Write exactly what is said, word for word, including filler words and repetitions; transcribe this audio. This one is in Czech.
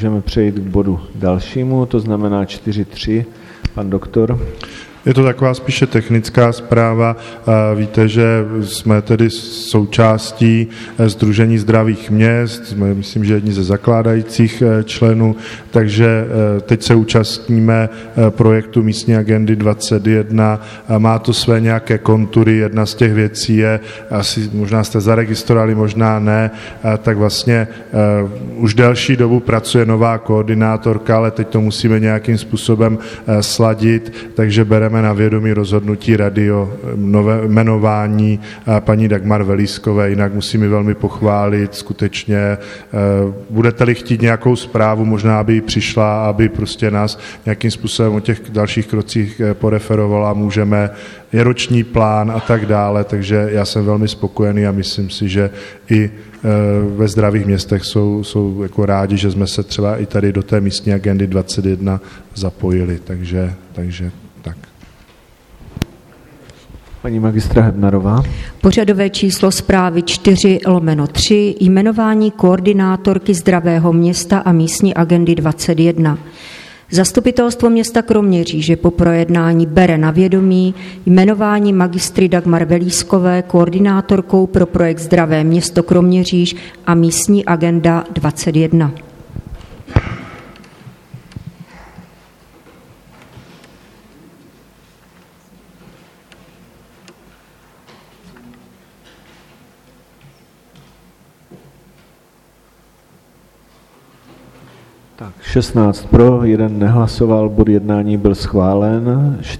Můžeme přejít k bodu dalšímu, to znamená čtyři tři. Pan doktor. Je to taková spíše technická zpráva. Víte, že jsme tedy součástí Sdružení zdravých měst, jsme, myslím, že jedni ze zakládajících členů, takže teď se účastníme projektu místní agendy dvacet jedna. Má to své nějaké kontury, jedna z těch věcí je, asi možná jste zaregistrovali, možná ne, tak vlastně už delší dobu pracuje nová koordinátorka, ale teď to musíme nějakým způsobem sladit, takže bereme na vědomí rozhodnutí rady o nové jmenování paní Dagmar Velískové, jinak musím ji velmi pochválit, skutečně budete-li chtít nějakou zprávu, možná aby ji přišla, aby prostě nás nějakým způsobem o těch dalších krocích poreferovala, můžeme, je roční plán a tak dále, takže já jsem velmi spokojený a myslím si, že i ve zdravých městech jsou, jsou jako rádi, že jsme se třeba i tady do té místní agendy dvacet jedna zapojili, takže, takže tak. Paní magistra Hebnerová. Pořadové číslo zprávy čtyři lomeno tři, jmenování koordinátorky zdravého města a místní agendy dvacet jedna. Zastupitelstvo města Kroměříže po projednání bere na vědomí jmenování magistry Dagmar Velískové koordinátorkou pro projekt Zdravé město Kroměříž a místní agenda dvacet jedna. Tak, šestnáct pro, jeden nehlasoval, bod jednání byl schválen.